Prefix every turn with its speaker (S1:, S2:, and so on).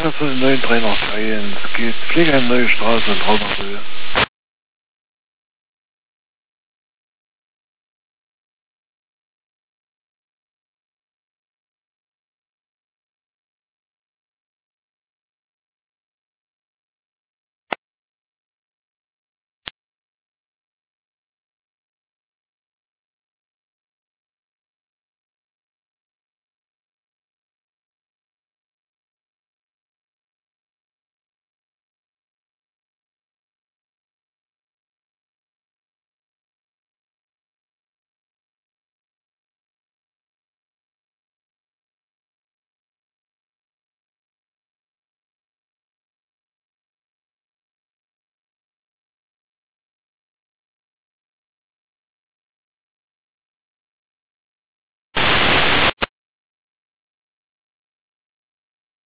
S1: für den neuen Trainer Feien. Es geht Pflegeheim Neue Straße in Traumerhöhe.